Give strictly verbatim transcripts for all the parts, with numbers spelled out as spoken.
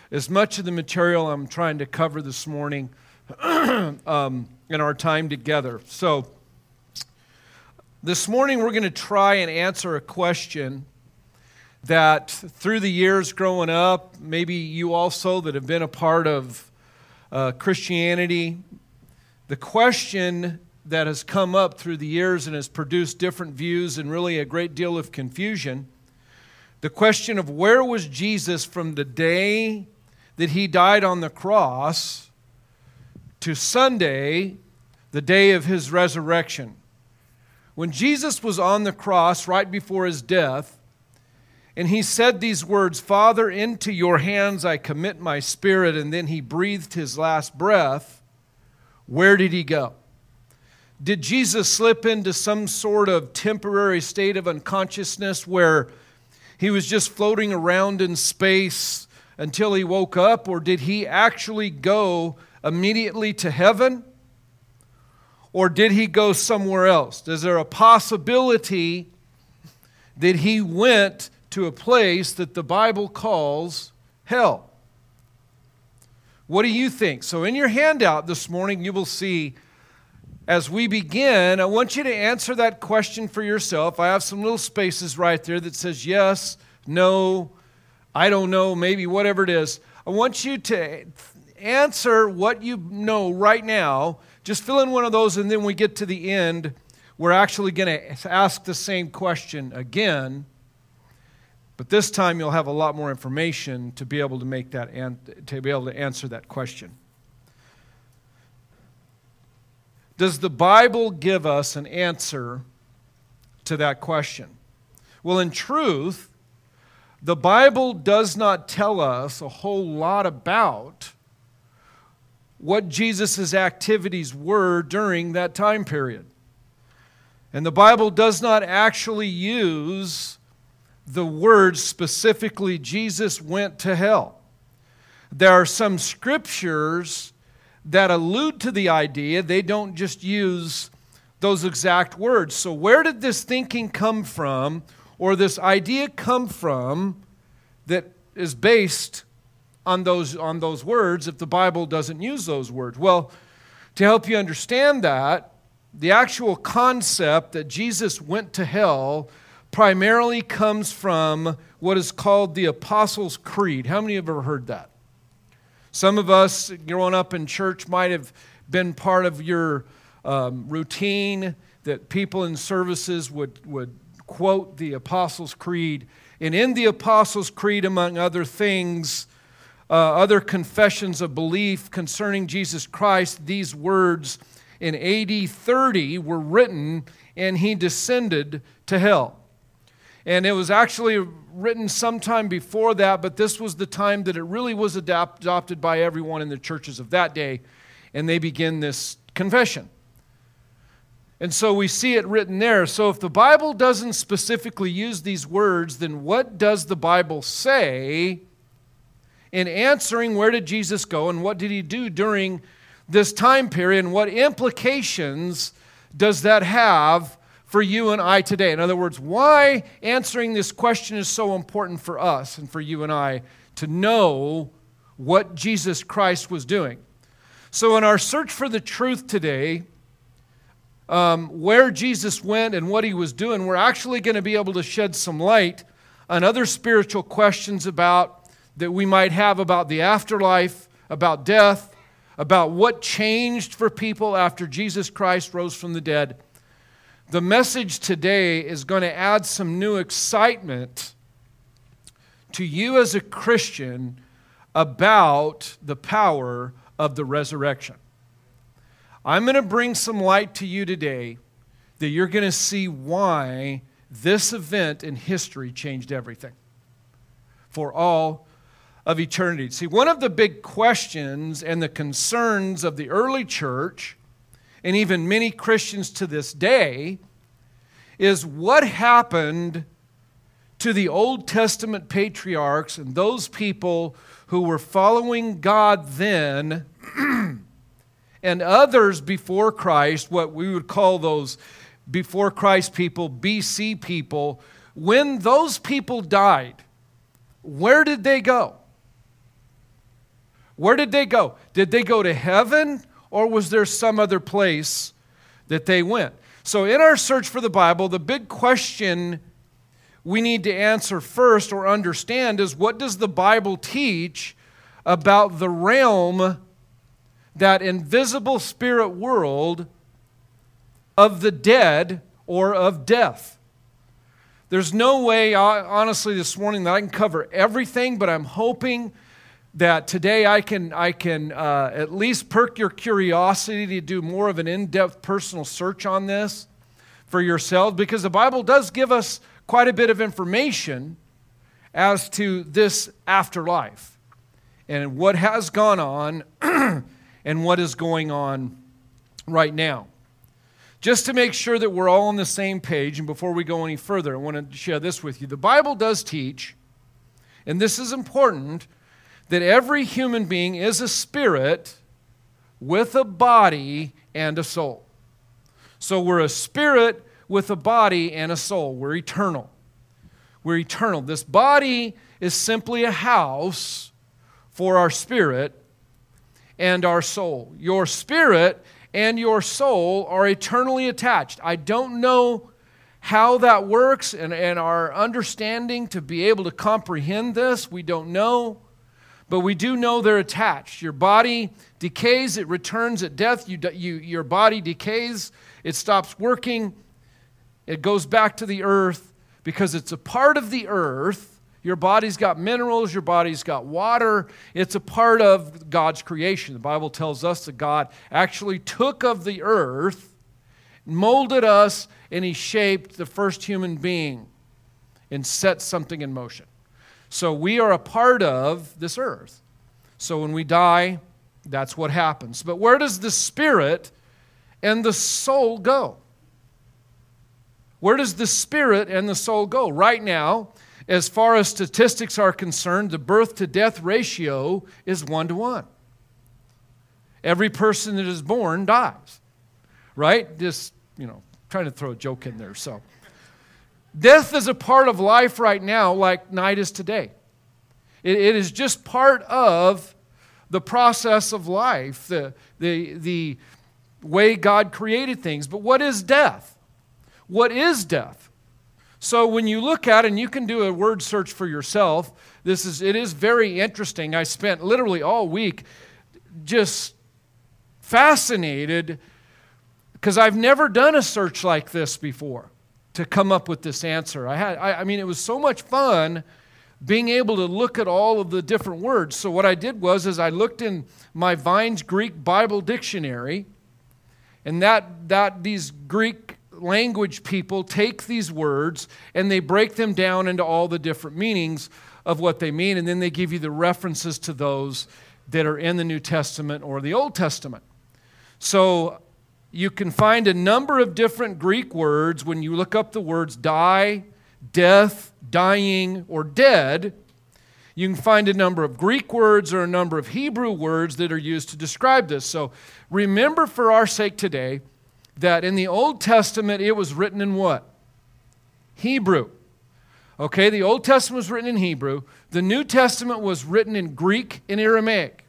as much of the material I'm trying to cover this morning um, in our time together. So this morning we're going to try and answer a question that through the years growing up, maybe you also that have been a part of uh, Christianity, the question that has come up through the years and has produced different views and really a great deal of confusion, the question of where was Jesus from the day that he died on the cross to Sunday, the day of his resurrection. When Jesus was on the cross right before his death, and he said these words, "Father, into your hands I commit my spirit," and then he breathed his last breath, where did he go? Did Jesus slip into some sort of temporary state of unconsciousness where he was just floating around in space until he woke up, or did he actually go immediately to heaven? Or did he go somewhere else? Is there a possibility that he went to a place that the Bible calls hell? What do you think? So in your handout this morning, you will see, as we begin, I want you to answer that question for yourself. I have some little spaces right there that says yes, no, I don't know, maybe whatever it is. I want you to answer what you know right now. Just fill in one of those, and then we get to the end. We're actually going to ask the same question again, but this time you'll have a lot more information to be able to make that and to be able to answer that question. Does the Bible give us an answer to that question? Well, in truth, the Bible does not tell us a whole lot about what Jesus' activities were during that time period. And the Bible does not actually use the words specifically, Jesus went to hell. There are some scriptures that allude to the idea. They don't just use those exact words. So where did this thinking come from, or this idea come from that is based on those, on those words if the Bible doesn't use those words? Well, to help you understand that, the actual concept that Jesus went to hell primarily comes from what is called the Apostles' Creed. How many have ever heard that? Some of us growing up in church might have been part of your um, routine that people in services would, would quote the Apostles' Creed. And in the Apostles' Creed, among other things, uh, other confessions of belief concerning Jesus Christ, these words in A D thirty were written, and he descended to hell. And it was actually written sometime before that, but this was the time that it really was adapt, adopted by everyone in the churches of that day, and they begin this confession. And so we see it written there. So if the Bible doesn't specifically use these words, then what does the Bible say in answering where did Jesus go and what did he do during this time period, and what implications does that have for you and I today? In other words, why answering this question is so important for us and for you and I to know what Jesus Christ was doing. So in our search for the truth today, um, where Jesus went and what he was doing, we're actually going to be able to shed some light on other spiritual questions about that we might have about the afterlife, about death, about what changed for people after Jesus Christ rose from the dead. The message today is going to add some new excitement to you as a Christian about the power of the resurrection. I'm going to bring some light to you today that you're going to see why this event in history changed everything for all of eternity. See, one of the big questions and the concerns of the early church, and even many Christians to this day, is what happened to the Old Testament patriarchs and those people who were following God then and others before Christ, what we would call those before Christ people, B C people. When those people died, where did they go? Where did they go? Did they go to heaven, or was there some other place that they went? So in our search for the Bible, the big question we need to answer first or understand is, what does the Bible teach about the realm, that invisible spirit world of the dead or of death? There's no way, honestly, this morning that I can cover everything, but I'm hoping that today I can, I can uh, at least perk your curiosity to do more of an in-depth personal search on this for yourselves, because the Bible does give us quite a bit of information as to this afterlife and what has gone on and what is going on right now. Just to make sure that we're all on the same page, and before we go any further, I want to share this with you. The Bible does teach, and this is important, that every human being is a spirit with a body and a soul. So we're a spirit with a body and a soul. We're eternal. We're eternal. This body is simply a house for our spirit and our soul. Your spirit and your soul are eternally attached. I don't know how that works, and, and our understanding to be able to comprehend this, we don't know. But we do know they're attached. Your body decays, it returns at death. You, you, your body decays, it stops working, it goes back to the earth because it's a part of the earth. Your body's got minerals, your body's got water. It's a part of God's creation. The Bible tells us that God actually took of the earth, molded us, and He shaped the first human being and set something in motion. So we are a part of this earth. So when we die, that's what happens. But where does the spirit and the soul go? Where does the spirit and the soul go? Right now, as far as statistics are concerned, the birth to death ratio is one to one. Every person that is born dies. Right? Just, you know, trying to throw a joke in there, so... Death is a part of life right now, like night is today. It, it is just part of the process of life, the, the, the way God created things. But what is death? What is death? So when you look at it, and you can do a word search for yourself, this is it is very interesting. I spent literally all week just fascinated because I've never done a search like this before to come up with this answer. I had, I, I mean, it was so much fun being able to look at all of the different words. So what I did was, is I looked in my Vine's Greek Bible Dictionary, and that that these Greek language people take these words and they break them down into all the different meanings of what they mean, and then they give you the references to those that are in the New Testament or the Old Testament. So you can find a number of different Greek words when you look up the words die, death, dying, or dead. You can find a number of Greek words or a number of Hebrew words that are used to describe this. So remember, for our sake today, that in the Old Testament it was written in what? Hebrew. Okay, the Old Testament was written in Hebrew. The New Testament was written in Greek and Aramaic.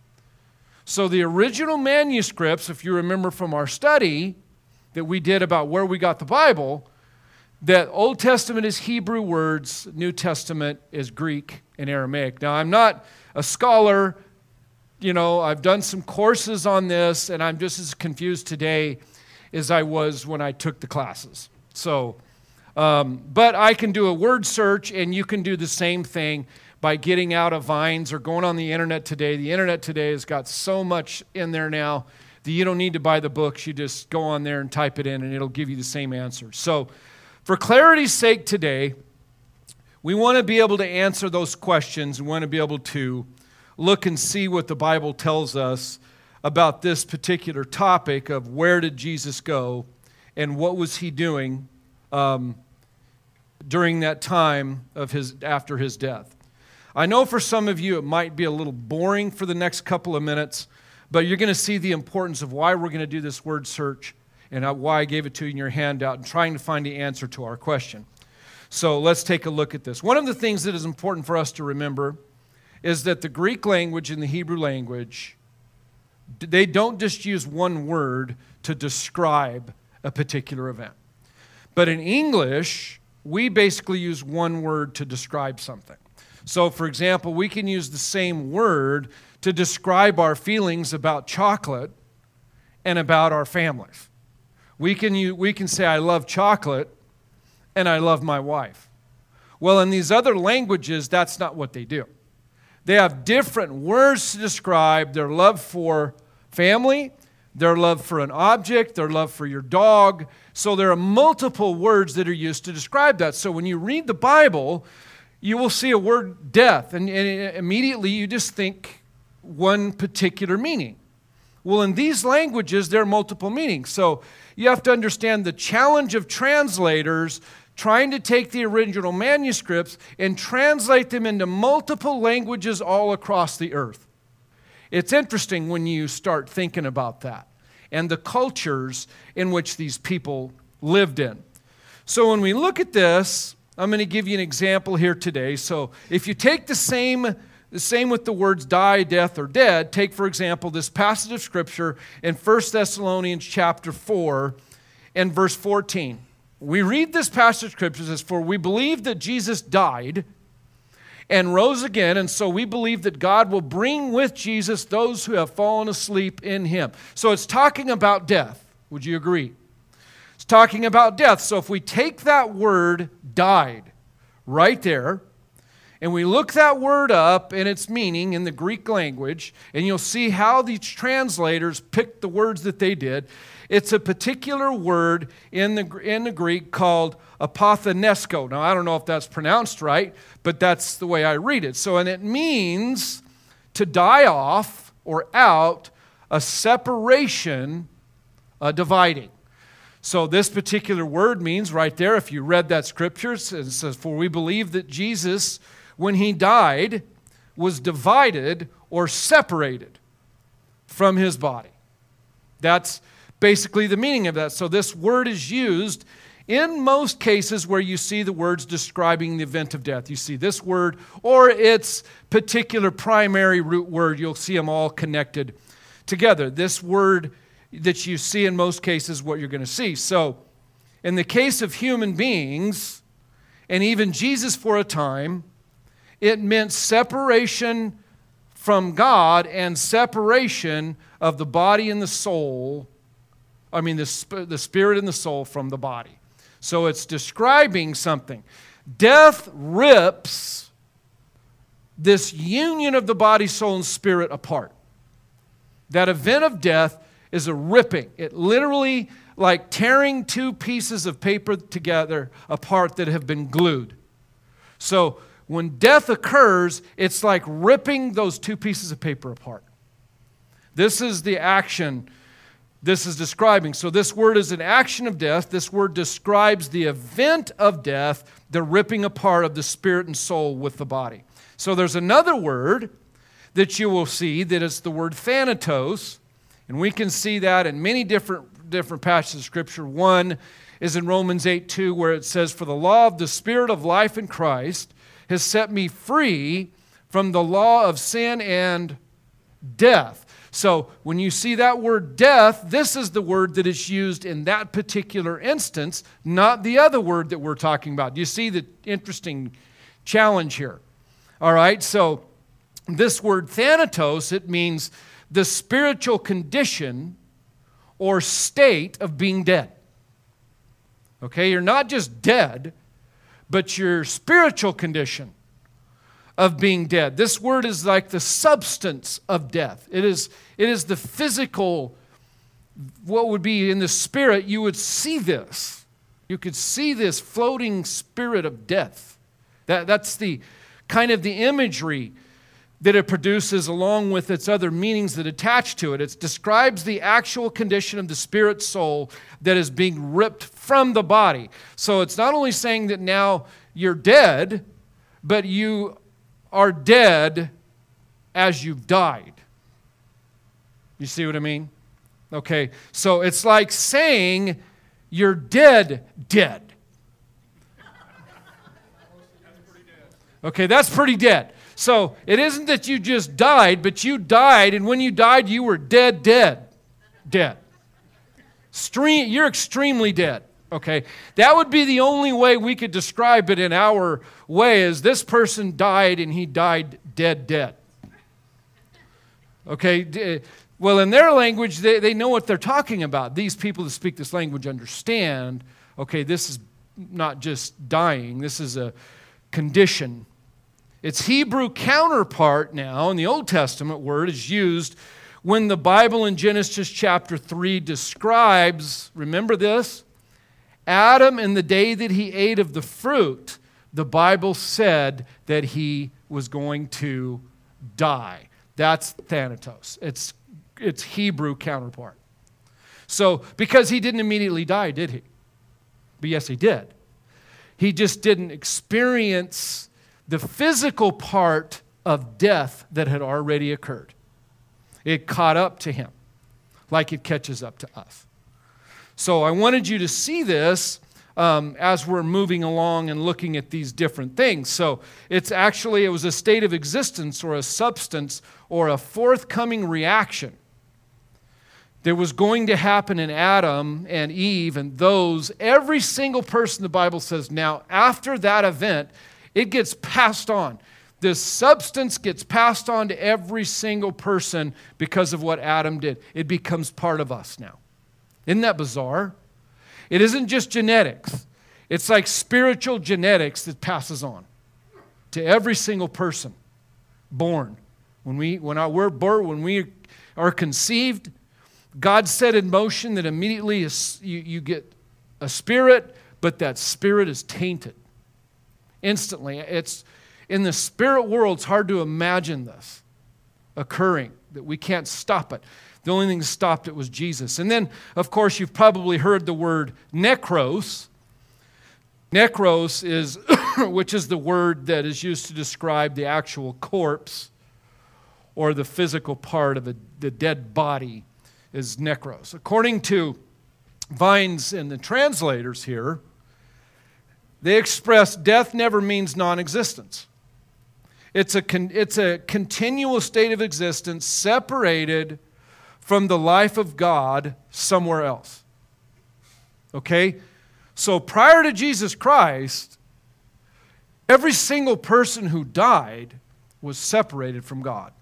So the original manuscripts, if you remember from our study that we did about where we got the Bible, that Old Testament is Hebrew words, New Testament is Greek and Aramaic. Now, I'm not a scholar. You know, I've done some courses on this, and I'm just as confused today as I was when I took the classes. So, um, but I can do a word search, and you can do the same thing by getting out of Vines or going on the internet today. The internet today has got so much in there now that you don't need to buy the books. You just go on there and type it in, and it'll give you the same answer. So for clarity's sake today, we want to be able to answer those questions. We want to be able to look and see what the Bible tells us about this particular topic of where did Jesus go and what was he doing um, during that time of his after his death. I know for some of you it might be a little boring for the next couple of minutes, but you're going to see the importance of why we're going to do this word search and why I gave it to you in your handout and trying to find the answer to our question. So let's take a look at this. One of the things that is important for us to remember is that the Greek language and the Hebrew language, they don't just use one word to describe a particular event. But in English, we basically use one word to describe something. So, for example, we can use the same word to describe our feelings about chocolate and about our families. We can, use, we can say, I love chocolate and I love my wife. Well, in these other languages, that's not what they do. They have different words to describe their love for family, their love for an object, their love for your dog. So there are multiple words that are used to describe that. So when you read the Bible, you will see a word death, and, and immediately you just think one particular meaning. Well, in these languages, there are multiple meanings. So you have to understand the challenge of translators trying to take the original manuscripts and translate them into multiple languages all across the earth. It's interesting when you start thinking about that and the cultures in which these people lived in. So when we look at this, I'm going to give you an example here today. So if you take the same, the same with the words die, death, or dead, take, for example, this passage of Scripture in First Thessalonians chapter four and verse fourteen. We read this passage of Scripture, it says, for we believe that Jesus died and rose again, and so we believe that God will bring with Jesus those who have fallen asleep in him. So it's talking about death. Would you agree? It's talking about death. So if we take that word died right there, and we look that word up in its meaning in the Greek language, and you'll see how these translators picked the words that they did. It's a particular word in the, in the Greek called apothenesko. Now, I don't know if that's pronounced right, but that's the way I read it. So, and it means to die off or out, a separation, a dividing. So this particular word means right there, if you read that scripture, it says, for we believe that Jesus, when he died, was divided or separated from his body. That's basically the meaning of that. So this word is used in most cases where you see the words describing the event of death. You see this word or its particular primary root word. You'll see them all connected together. This word that you see in most cases what you're going to see. So in the case of human beings, and even Jesus for a time, it meant separation from God and separation of the body and the soul. I mean, the, sp- the spirit and the soul from the body. So it's describing something. Death rips this union of the body, soul, and spirit apart. That event of death is a ripping. It literally like tearing two pieces of paper together apart that have been glued. So when death occurs, it's like ripping those two pieces of paper apart. This is the action this is describing. So this word is an action of death. This word describes the event of death, the ripping apart of the spirit and soul with the body. So there's another word that you will see that is the word thanatos, and we can see that in many different, different passages of Scripture. One is in Romans eight two, where it says, for the law of the Spirit of life in Christ has set me free from the law of sin and death. So when you see that word death, this is the word that is used in that particular instance, not the other word that we're talking about. You see the interesting challenge here. All right, so this word thanatos, it means the spiritual condition or state of being dead. Okay, you're not just dead, but your spiritual condition of being dead. This word is like the substance of death. It is, it is the physical, what would be in the spirit, you would see this. You could see this floating spirit of death. That, that's the kind of the imagery that it produces along with its other meanings that attach to it. It describes the actual condition of the spirit soul that is being ripped from the body. So it's not only saying that now you're dead, but you are dead as you've died. You see what I mean? Okay, so it's like saying you're dead, dead. Okay, that's pretty dead. So it isn't that you just died, but you died, and when you died, you were dead, dead, dead. Extreme, you're extremely dead, okay? That would be the only way we could describe it in our way, is this person died, and he died dead, dead. Okay, well, in their language, they, they know what they're talking about. These people that speak this language understand, okay, this is not just dying, this is a condition. Its Hebrew counterpart now in the Old Testament word is used when the Bible in Genesis chapter three describes, remember this, Adam in the day that he ate of the fruit, the Bible said that he was going to die. That's Thanatos. It's, it's Hebrew counterpart. So, because he didn't immediately die, did he? But yes, he did. He just didn't experience the physical part of death that had already occurred. It caught up to him like it catches up to us. So I wanted you to see this um, as we're moving along and looking at these different things. So it's actually, it was a state of existence or a substance or a forthcoming reaction that was going to happen in Adam and Eve and those, every single person the Bible says now, after that event, it gets passed on. This substance gets passed on to every single person because of what Adam did. It becomes part of us now. Isn't that bizarre? It isn't just genetics. It's like spiritual genetics that passes on to every single person born. When we, when our, we're born, when we are conceived, God set in motion that immediately you, you get a spirit, but that spirit is tainted. Instantly. It's in the spirit world, it's hard to imagine this occurring, that we can't stop it. The only thing that stopped it was Jesus. And then, of course, you've probably heard the word necros. Necros is, which is the word that is used to describe the actual corpse or the physical part of a, the dead body is necros. According to Vines and the translators here, they express death never means non-existence. It's a, con- it's a continual state of existence separated from the life of God somewhere else. Okay? So prior to Jesus Christ, every single person who died was separated from God.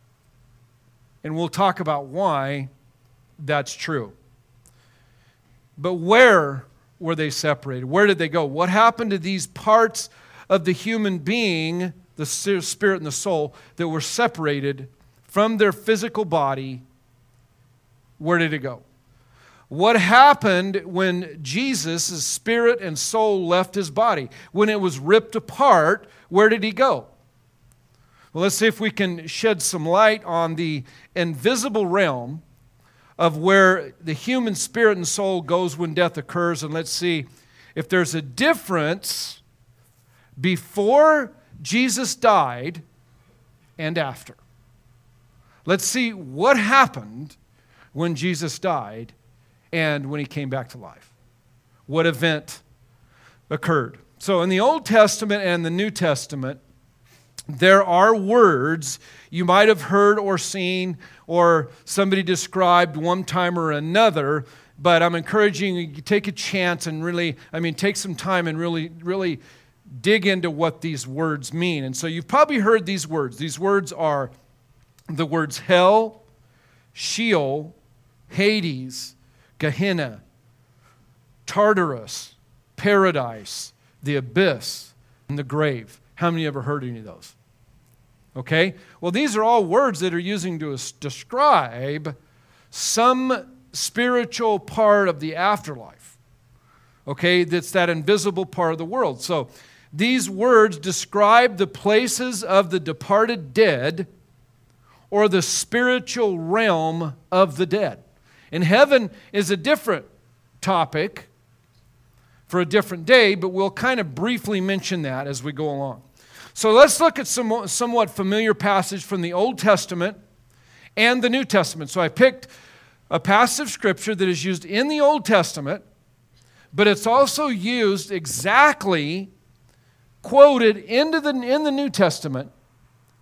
And we'll talk about why that's true. But where were they separated? Where did they go? What happened to these parts of the human being, the spirit and the soul, that were separated from their physical body? Where did it go? What happened when Jesus' spirit and soul left his body? When it was ripped apart, where did he go? Well, let's see if we can shed some light on the invisible realm of where the human spirit and soul goes when death occurs, and let's see if there's a difference before Jesus died and after. Let's see what happened when Jesus died and when he came back to life. What event occurred? So in the Old Testament and the New Testament, there are words you might have heard or seen or somebody described one time or another, but I'm encouraging you to take a chance and really, I mean, take some time and really, really dig into what these words mean. And so you've probably heard these words. These words are the words hell, Sheol, Hades, Gehenna, Tartarus, paradise, the abyss, and the grave. How many ever heard any of those? Okay? Well, these are all words that are using to describe some spiritual part of the afterlife. Okay? That's that invisible part of the world. So these words describe the places of the departed dead or the spiritual realm of the dead. And heaven is a different topic for a different day, but we'll kind of briefly mention that as we go along. So let's look at some somewhat familiar passage from the Old Testament and the New Testament. So I picked a passage of Scripture that is used in the Old Testament, but it's also used exactly, quoted into the, in the New Testament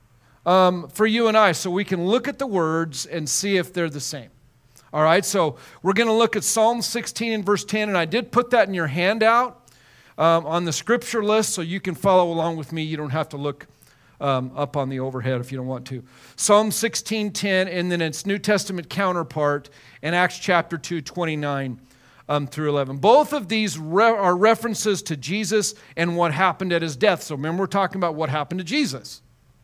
um, for you and I so we can look at the words and see if they're the same. All right, so we're going to look at Psalm sixteen and verse ten, and I did put that in your handout um, on the scripture list so you can follow along with me. You don't have to look um, up on the overhead if you don't want to. Psalm sixteen ten, and then its New Testament counterpart in Acts chapter two, twenty-nine um, through eleven. Both of these re- are references to Jesus and what happened at his death. So remember, we're talking about what happened to Jesus.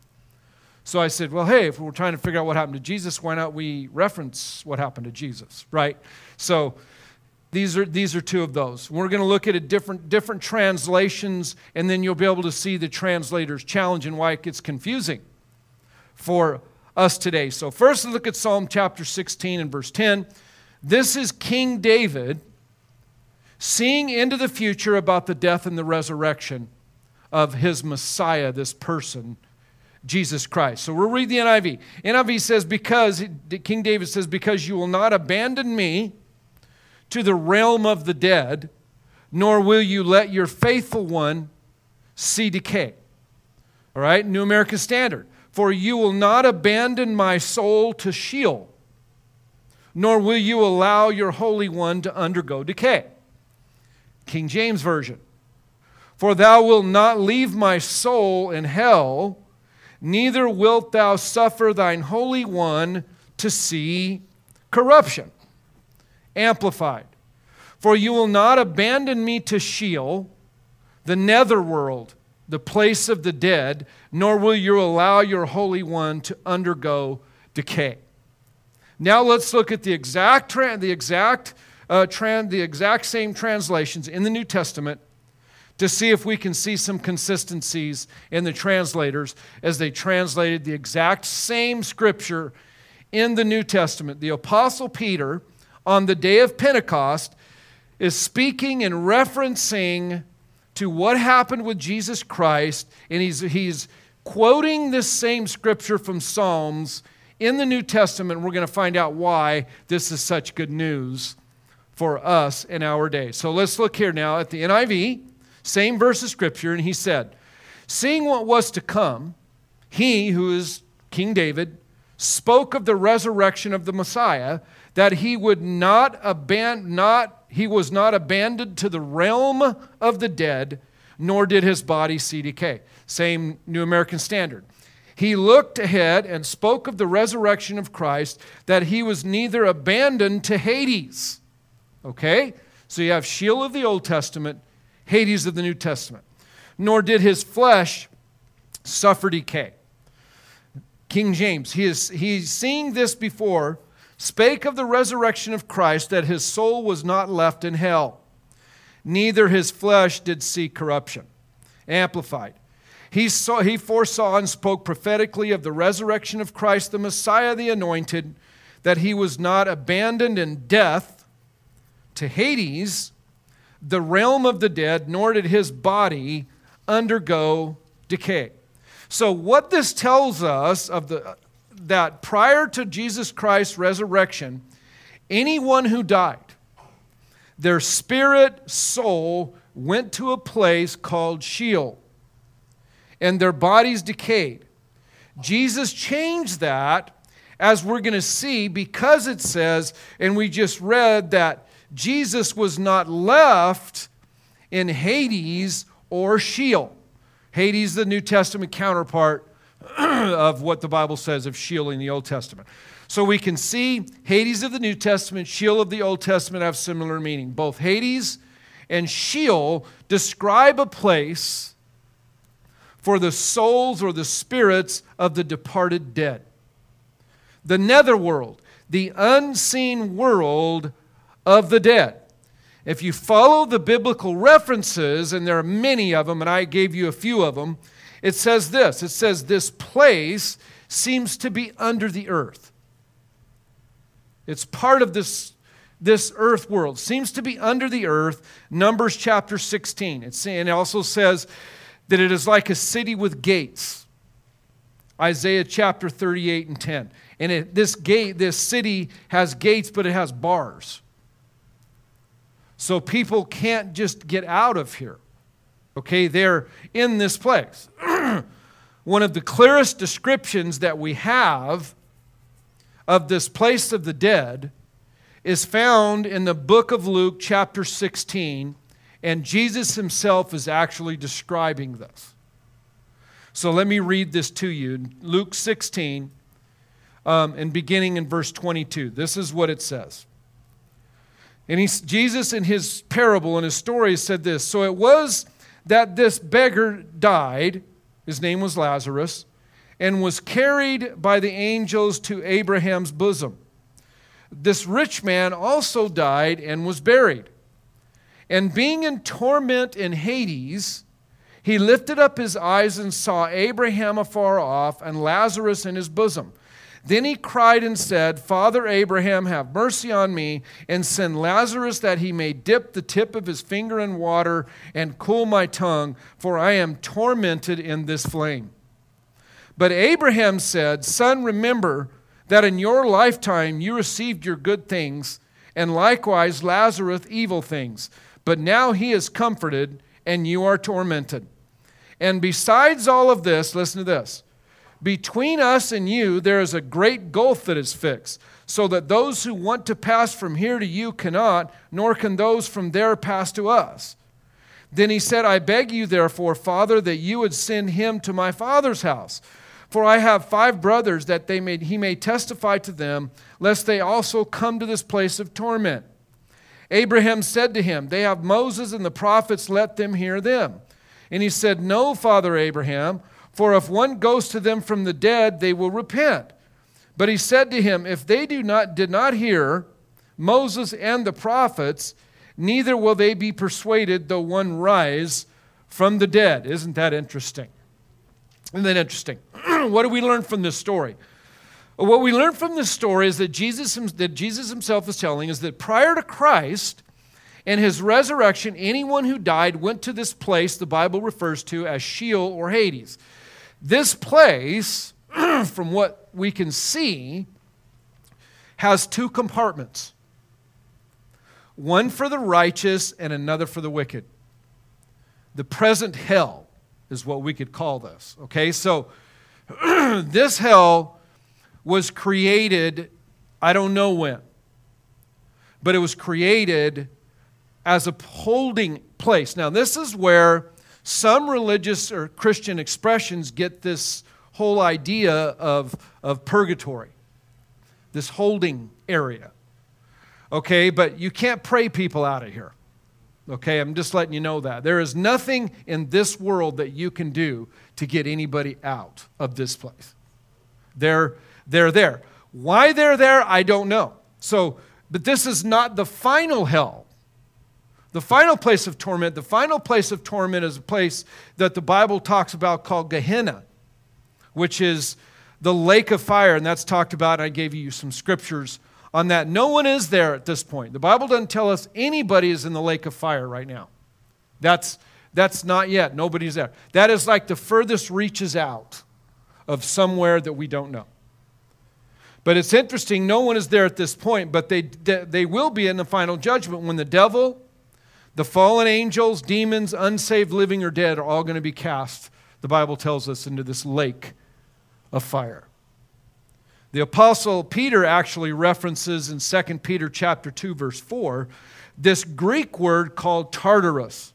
So I said, well, hey, if we're trying to figure out what happened to Jesus, why not we reference what happened to Jesus, right? So these are these are two of those. We're going to look at a different different translations, and then you'll be able to see the translator's challenge and why it gets confusing for us today. So first, look at Psalm chapter sixteen and verse ten. This is King David seeing into the future about the death and the resurrection of his Messiah, this person, Jesus Christ. So we'll read the N I V. N I V says, because, King David says, because you will not abandon me to the realm of the dead, nor will you let your faithful one see decay. All right, New American Standard. For you will not abandon my soul to Sheol, nor will you allow your Holy One to undergo decay. King James Version. For thou wilt not leave my soul in hell, neither wilt thou suffer thine Holy One to see corruption. Amplified. For you will not abandon me to Sheol, the netherworld, the place of the dead, nor will you allow your Holy One to undergo decay. Now let's look at the exact, tra- the exact, uh, tran- the exact same translations in the New Testament to see if we can see some consistencies in the translators as they translated the exact same scripture in the New Testament. The Apostle Peter, on the day of Pentecost, is speaking and referencing to what happened with Jesus Christ, and he's, he's quoting this same scripture from Psalms in the New Testament. We're going to find out why this is such good news for us in our day. So let's look here now at the N I V. Same verse of Scripture, and he said, seeing what was to come, he, who is King David, spoke of the resurrection of the Messiah, that he would not abandon, not, he was not abandoned to the realm of the dead, nor did his body see decay. Same New American Standard. He looked ahead and spoke of the resurrection of Christ, that he was neither abandoned to Hades. Okay? So you have Sheol of the Old Testament, Hades of the New Testament. Nor did his flesh suffer decay. King James, he is he's seeing this before, spake of the resurrection of Christ, that his soul was not left in hell, neither his flesh did see corruption. Amplified. He saw, he foresaw and spoke prophetically of the resurrection of Christ, the Messiah, the Anointed, that he was not abandoned in death to Hades, the realm of the dead, nor did his body undergo decay. So what this tells us of the that prior to Jesus Christ's resurrection, anyone who died, their spirit, soul went to a place called Sheol, and their bodies decayed. Jesus changed that, as we're going to see, because it says, and we just read that Jesus was not left in Hades or Sheol. Hades, the New Testament counterpart of what the Bible says of Sheol in the Old Testament. So we can see Hades of the New Testament, Sheol of the Old Testament have similar meaning. Both Hades and Sheol describe a place for the souls or the spirits of the departed dead. The netherworld, the unseen world of the dead. If you follow the biblical references, and there are many of them, and I gave you a few of them, it says this. It says this place seems to be under the earth. It's part of this, this earth world. Seems to be under the earth. Numbers chapter sixteen. It's, and it also says that it is like a city with gates. Isaiah chapter thirty-eight and ten. And it, this gate, this city has gates, but it has bars. So people can't just get out of here. Okay, they're in this place. one of the clearest descriptions that we have of this place of the dead is found in the book of Luke, chapter sixteen, and Jesus himself is actually describing this. So let me read this to you. Luke sixteen, um, and beginning in verse twenty-two. This is what it says. And he, Jesus, in his parable, in his story, said this, "So it was that this beggar died," his name was Lazarus, "and was carried by the angels to Abraham's bosom. This rich man also died and was buried. And being in torment in Hades, he lifted up his eyes and saw Abraham afar off and Lazarus in his bosom. Then he cried and said, 'Father Abraham, have mercy on me, and send Lazarus that he may dip the tip of his finger in water and cool my tongue, for I am tormented in this flame.' But Abraham said, 'Son, remember that in your lifetime you received your good things, and likewise Lazarus evil things. But now he is comforted, and you are tormented. And besides all of this,'" listen to this, "'between us and you there is a great gulf that is fixed, so that those who want to pass from here to you cannot, nor can those from there pass to us.' Then he said, 'I beg you therefore, Father, that you would send him to my father's house. For I have five brothers, that they may, he may testify to them, lest they also come to this place of torment.' Abraham said to him, 'They have Moses and the prophets, let them hear them.' And he said, 'No, Father Abraham, for if one goes to them from the dead, they will repent.' But he said to him, 'If they do not did not hear Moses and the prophets, neither will they be persuaded, though one rise from the dead.'" Isn't that interesting? Isn't that interesting? What do we learn from this story? What we learn from this story is that Jesus, that Jesus himself is telling is that prior to Christ and his resurrection, anyone who died went to this place the Bible refers to as Sheol or Hades. This place, from what we can see, has two compartments. One for the righteous and another for the wicked. The present hell is what we could call this. Okay, so this hell was created, I don't know when, but it was created as a holding place. Now, this is where some religious or Christian expressions get this whole idea of, of purgatory, this holding area. Okay, but you can't pray people out of here. Okay, I'm just letting you know that. There is nothing in this world that you can do to get anybody out of this place. They're, they're there. Why they're there, I don't know. So, but this is not the final hell. The final place of torment, the final place of torment is a place that the Bible talks about called Gehenna, which is the lake of fire, and that's talked about. I gave you some scriptures on that. No one is there at this point. The Bible doesn't tell us anybody is in the lake of fire right now. That's, that's not yet. Nobody's there. That is like the furthest reaches out of somewhere that we don't know. But it's interesting, no one is there at this point, but they, they will be in the final judgment when the devil, the fallen angels, demons, unsaved, living or dead are all going to be cast, the Bible tells us, into this lake of fire. The Apostle Peter actually references in Second Peter chapter two, verse four, this Greek word called Tartarus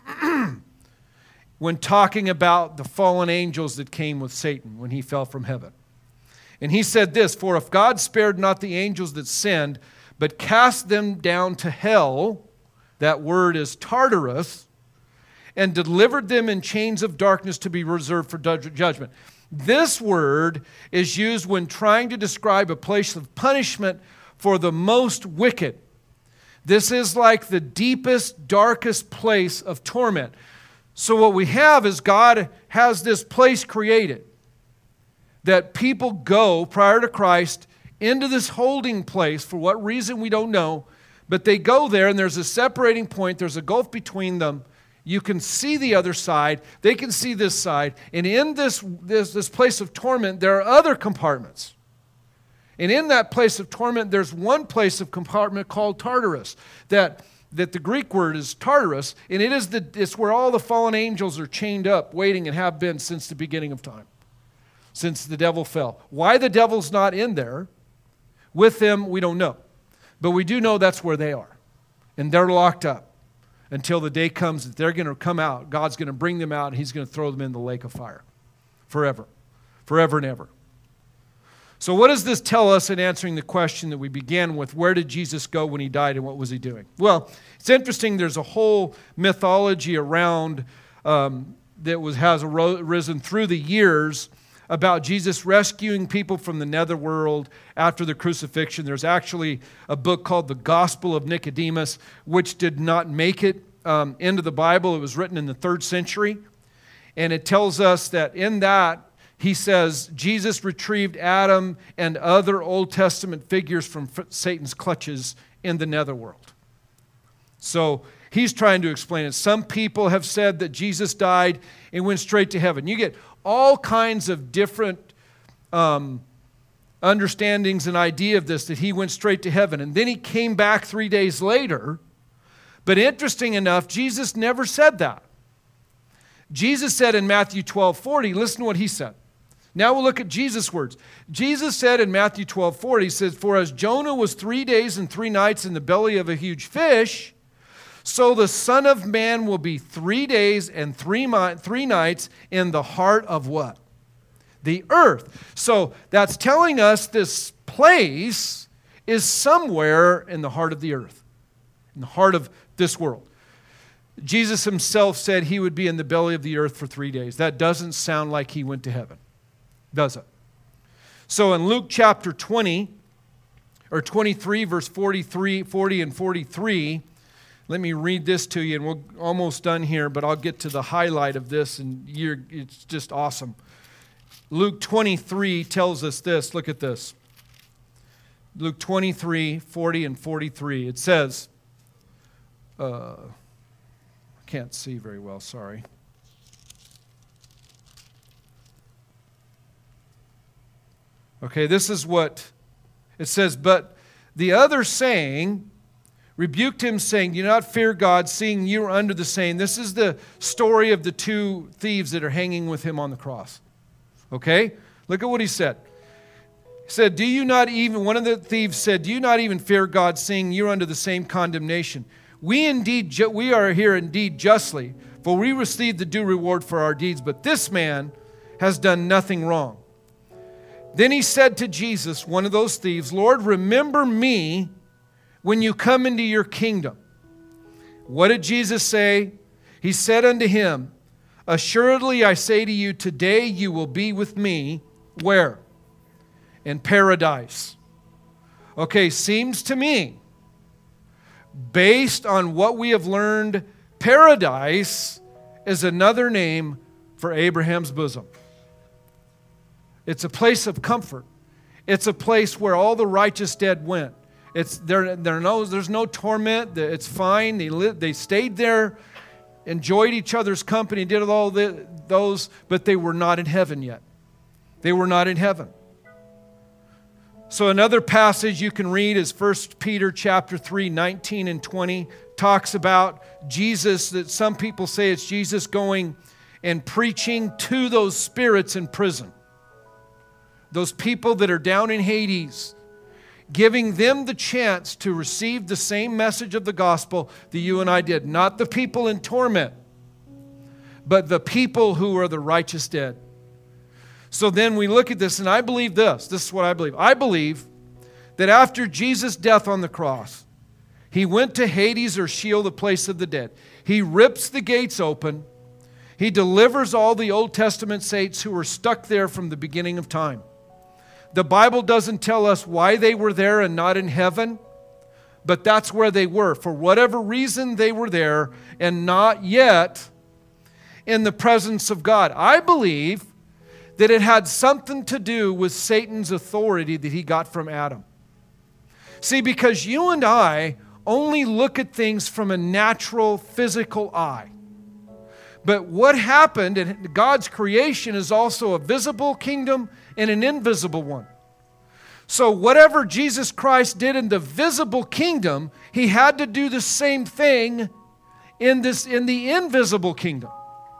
when talking about the fallen angels that came with Satan when he fell from heaven. And he said this, "For if God spared not the angels that sinned, but cast them down to hell," that word is Tartarus, "and delivered them in chains of darkness to be reserved for judgment." This word is used when trying to describe a place of punishment for the most wicked. This is like the deepest, darkest place of torment. So what we have is God has this place created that people go prior to Christ into this holding place. For what reason, we don't know. But they go there, and there's a separating point. There's a gulf between them. You can see the other side. They can see this side. And in this, this, this place of torment, there are other compartments. And in that place of torment, there's one place of compartment called Tartarus, that, that the Greek word is Tartarus, and it is the, it's where all the fallen angels are chained up, waiting and have been since the beginning of time. since the devil fell. Why the devil's not in there with them, we don't know. But we do know that's where they are. And they're locked up until the day comes that they're going to come out. God's going to bring them out, and he's going to throw them in the lake of fire forever, forever and ever. So what does this tell us in answering the question that we began with? Where did Jesus go when he died, and what was he doing? Well, it's interesting. There's a whole mythology around um, that was has arisen through the years about Jesus rescuing people from the netherworld after the crucifixion. There's actually a book called The Gospel of Nicodemus, which did not make it um, into the Bible. It was written in the third century. And it tells us that in that, he says, Jesus retrieved Adam and other Old Testament figures from Satan's clutches in the netherworld. So he's trying to explain it. Some people have said that Jesus died and went straight to heaven. You get all kinds of different um, understandings and idea of this, that he went straight to heaven. And then he came back three days later. But interesting enough, Jesus never said that. Jesus said in Matthew twelve forty, listen to what he said. Now we'll look at Jesus' words. Jesus said in Matthew twelve forty, he says, "For as Jonah was three days and three nights in the belly of a huge fish, so the Son of Man will be three days and three, mi- three nights in the heart of" what? The earth. So that's telling us this place is somewhere in the heart of the earth, in the heart of this world. Jesus himself said he would be in the belly of the earth for three days. That doesn't sound like he went to heaven, does it? So in Luke chapter twenty, or twenty-three, verse forty-three, forty and forty-three, let me read this to you, and we're almost done here, but I'll get to the highlight of this, and you're, it's just awesome. Luke twenty-three tells us this. Look at this. Luke twenty-three, forty and forty-three. It says, uh, I can't see very well, sorry. Okay, this is what it says. "But the other saying, rebuked him, saying, 'Do not fear God, seeing you are under the same.'" This is the story of the two thieves that are hanging with him on the cross. Okay? Look at what he said. He said, "Do you not even," one of the thieves said, "Do you not even fear God, seeing you are under the same condemnation? We indeed, ju- we are here indeed justly, for we received the due reward for our deeds, but this man has done nothing wrong." Then he said to Jesus, one of those thieves, "Lord, remember me when you come into your kingdom." What did Jesus say? He said unto him, "Assuredly I say to you, today you will be with me," where? In paradise. Okay, seems to me, based on what we have learned, paradise is another name for Abraham's bosom. It's a place of comfort. It's a place where all the righteous dead went. It's there. There no. There's no torment. It's fine. They lived, They stayed there, enjoyed each other's company, did all the, those, but they were not in heaven yet. They were not in heaven. So another passage you can read is First Peter chapter three, nineteen and twenty. Talks about Jesus, that some people say it's Jesus going and preaching to those spirits in prison. Those people that are down in Hades, giving them the chance to receive the same message of the gospel that you and I did. Not the people in torment, but the people who are the righteous dead. So then we look at this, and I believe this. This is what I believe. I believe that after Jesus' death on the cross, he went to Hades, or Sheol, the place of the dead. He rips the gates open. He delivers all the Old Testament saints who were stuck there from the beginning of time. The Bible doesn't tell us why they were there and not in heaven, but that's where they were. For whatever reason, they were there and not yet in the presence of God. I believe that it had something to do with Satan's authority that he got from Adam. See, because you and I only look at things from a natural, physical eye. But what happened in God's creation is also a visible kingdom and an invisible one. So whatever Jesus Christ did in the visible kingdom, he had to do the same thing in this in the invisible kingdom.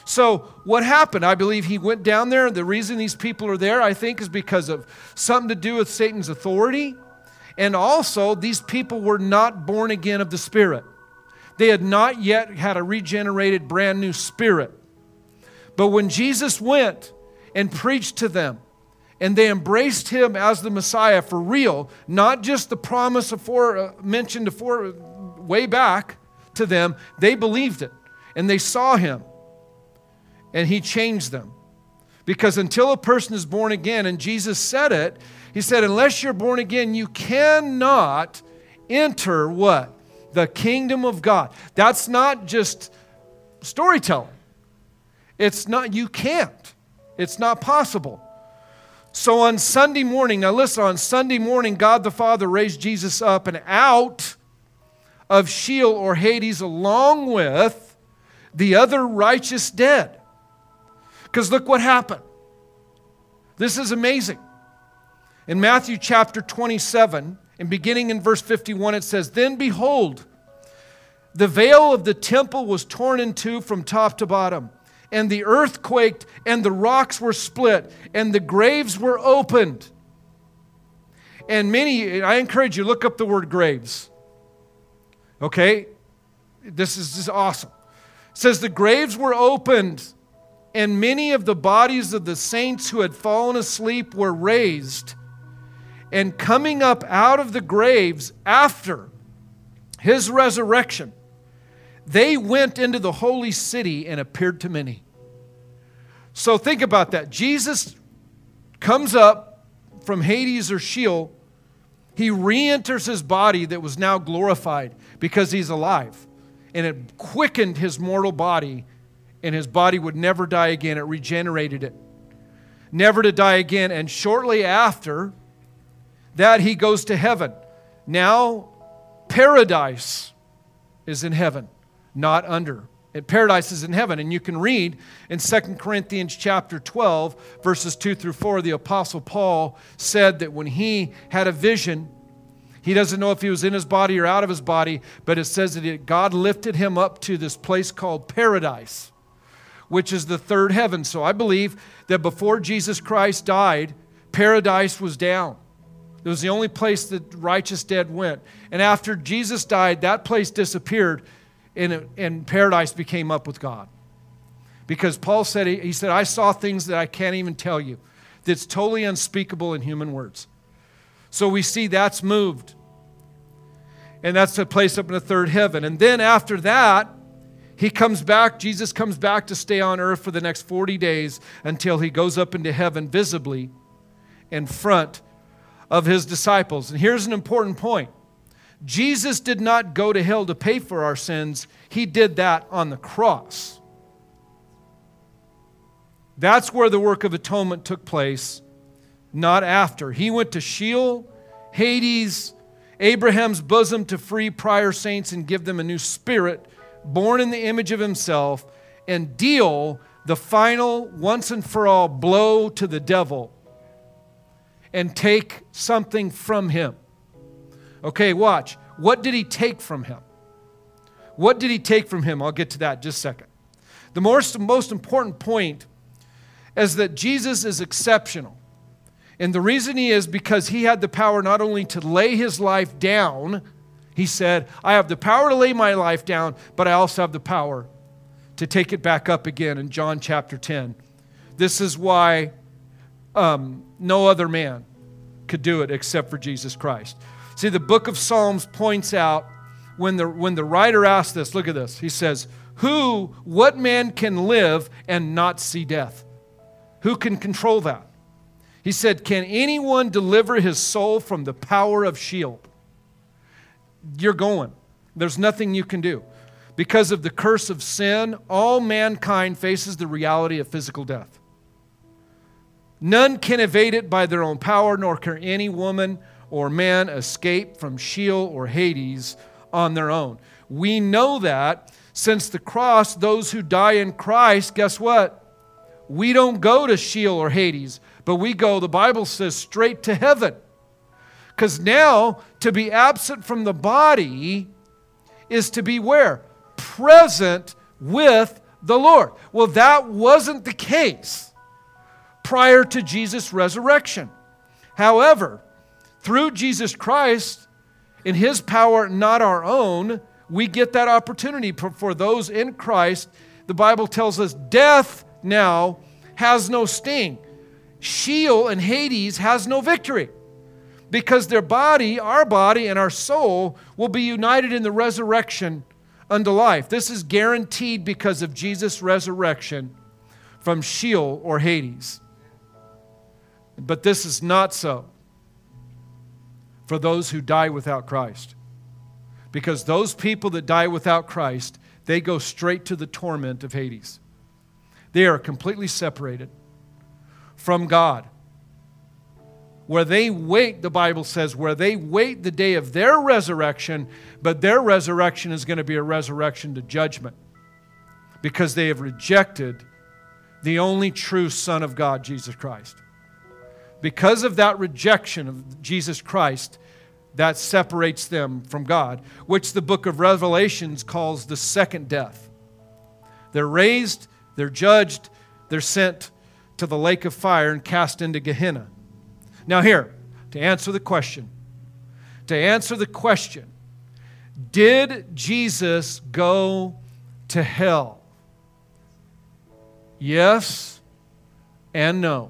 So what happened? I believe he went down there. The reason these people are there, I think, is because of something to do with Satan's authority. And also, these people were not born again of the Spirit. They had not yet had a regenerated, brand new spirit. But when Jesus went and preached to them, and they embraced him as the Messiah for real, not just the promise afore, uh, mentioned afore, way back to them, they believed it. And they saw him. And he changed them. Because until a person is born again, and Jesus said it, he said, unless you're born again, you cannot enter what? The kingdom of God. That's not just storytelling. It's not, you can't. It's not possible. So on Sunday morning, now listen, on Sunday morning, God the Father raised Jesus up and out of Sheol or Hades along with the other righteous dead. Because look what happened. This is amazing. In Matthew chapter twenty-seven, and beginning in verse fifty-one, it says, Then behold, the veil of the temple was torn in two from top to bottom, and the earth quaked, and the rocks were split, and the graves were opened. And many, I encourage you, look up the word graves. Okay? This is just awesome. It says, the graves were opened, and many of the bodies of the saints who had fallen asleep were raised. And coming up out of the graves after his resurrection, they went into the holy city and appeared to many. So think about that. Jesus comes up from Hades or Sheol. He re-enters his body that was now glorified because he's alive. And it quickened his mortal body, and his body would never die again. It regenerated it. Never to die again. And shortly after that, he goes to heaven. Now, paradise is in heaven, not under. And paradise is in heaven. And you can read in Second Corinthians chapter twelve, verses two through four, the Apostle Paul said that when he had a vision, he doesn't know if he was in his body or out of his body, but it says that God lifted him up to this place called paradise, which is the third heaven. So I believe that before Jesus Christ died, paradise was down. It was the only place that righteous dead went. And after Jesus died, that place disappeared, and, it, and paradise became up with God. Because Paul said, he said, I saw things that I can't even tell you. That's totally unspeakable in human words. So we see that's moved. And that's the place up in the third heaven. And then after that, he comes back, Jesus comes back to stay on earth for the next forty days until he goes up into heaven visibly in front of his disciples. And here's an important point. Jesus did not go to hell to pay for our sins. He did that on the cross. That's where the work of atonement took place, not after. He went to Sheol, Hades, Abraham's bosom to free prior saints and give them a new spirit, born in the image of himself, and deal the final, once and for all, blow to the devil and take something from him. Okay, watch. What did he take from him? What did he take from him? I'll get to that in just a second. The most, most important point is that Jesus is exceptional. And the reason he is because he had the power not only to lay his life down, he said, I have the power to lay my life down, but I also have the power to take it back up again in John chapter ten. This is why um, no other man could do it except for Jesus Christ. See, the book of Psalms points out when the, when the writer asks this, look at this. He says, who, what man can live and not see death? Who can control that? He said, can anyone deliver his soul from the power of Sheol? You're going. There's nothing you can do. Because of the curse of sin, all mankind faces the reality of physical death. None can evade it by their own power, nor can any woman or man escape from Sheol or Hades on their own. We know that since the cross, those who die in Christ, guess what? We don't go to Sheol or Hades, but we go, the Bible says, straight to heaven. Because now, to be absent from the body is to be where? Present with the Lord. Well, that wasn't the case prior to Jesus' resurrection. However, through Jesus Christ, in His power, not our own, we get that opportunity for, for those in Christ. The Bible tells us death now has no sting. Sheol and Hades has no victory. Because their body, our body, and our soul will be united in the resurrection unto life. This is guaranteed because of Jesus' resurrection from Sheol or Hades. But this is not so for those who die without Christ. Because those people that die without Christ, they go straight to the torment of Hades. They are completely separated from God. Where they wait, the Bible says, where they wait the day of their resurrection, but their resurrection is going to be a resurrection to judgment because they have rejected the only true Son of God, Jesus Christ. Because of that rejection of Jesus Christ, that separates them from God, which the book of Revelations calls the second death. They're raised, they're judged, they're sent to the lake of fire and cast into Gehenna. Now here, to answer the question, to answer the question, did Jesus go to hell? Yes and no.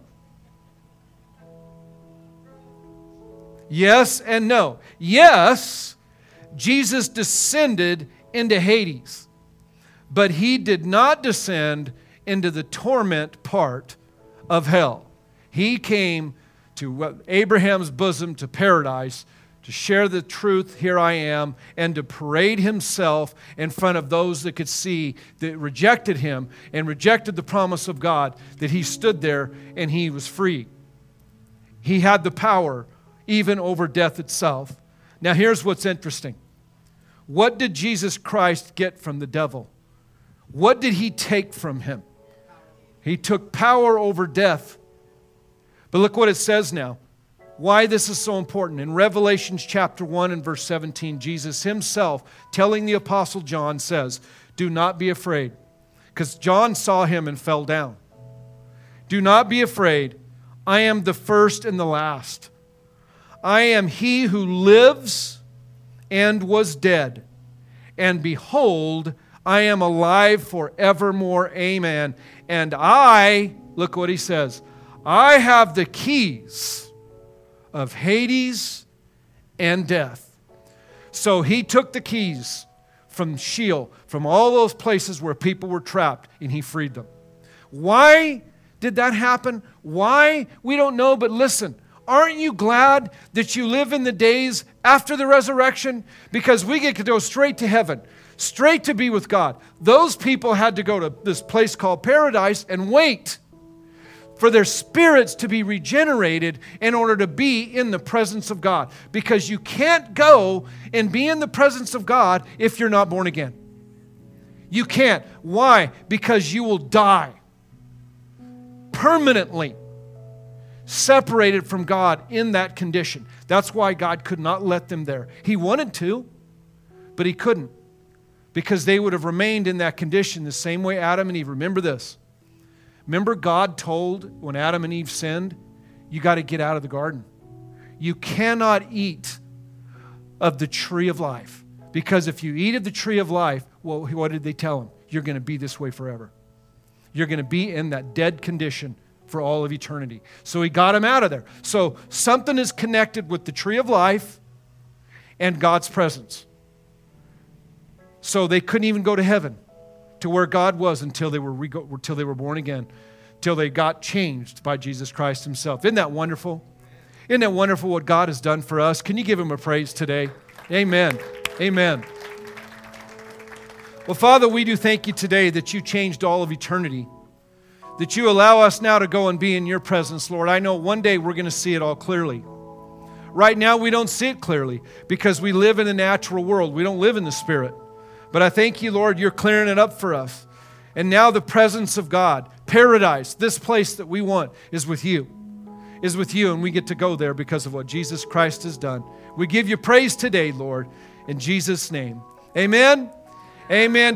Yes and no. Yes, Jesus descended into Hades, but He did not descend into the torment part of hell. He came to Abraham's bosom, to paradise, to share the truth, here I am, and to parade Himself in front of those that could see that rejected Him and rejected the promise of God, that He stood there and He was free. He had the power even over death itself. Now here's what's interesting. What did Jesus Christ get from the devil? What did He take from him? He took power over death. But look what it says now. Why this is so important. In Revelation chapter one and verse seventeen, Jesus Himself, telling the Apostle John, says, do not be afraid. Because John saw Him and fell down. Do not be afraid. I am the first and the last. I am He who lives and was dead. And behold, I am alive forevermore. Amen. And I, look what He says, I have the keys of Hades and death. So He took the keys from Sheol, from all those places where people were trapped, and He freed them. Why did that happen? Why? We don't know, but listen, aren't you glad that you live in the days after the resurrection? Because we get to go straight to heaven, straight to be with God. Those people had to go to this place called paradise and wait for their spirits to be regenerated in order to be in the presence of God. Because you can't go and be in the presence of God if you're not born again. You can't. Why? Because you will die permanently separated from God in that condition. That's why God could not let them there. He wanted to, but He couldn't, because they would have remained in that condition the same way Adam and Eve. Remember this. Remember God told when Adam and Eve sinned, you got to get out of the garden. You cannot eat of the tree of life, because if you eat of the tree of life, well, what did they tell him? You're going to be this way forever. You're going to be in that dead condition for all of eternity. So He got him out of there. So something is connected with the tree of life and God's presence. So they couldn't even go to heaven, to where God was, until they were re- until they were born again, till they got changed by Jesus Christ Himself. Isn't that wonderful? Isn't that wonderful what God has done for us? Can you give Him a praise today? Amen. Amen. Well, Father, we do thank You today that You changed all of eternity, that You allow us now to go and be in Your presence, Lord. I know one day we're going to see it all clearly. Right now we don't see it clearly because we live in a natural world. We don't live in the Spirit. But I thank You, Lord, You're clearing it up for us. And now the presence of God, paradise, this place that we want, is with You. Is with You, and we get to go there because of what Jesus Christ has done. We give You praise today, Lord, in Jesus' name. Amen. Amen.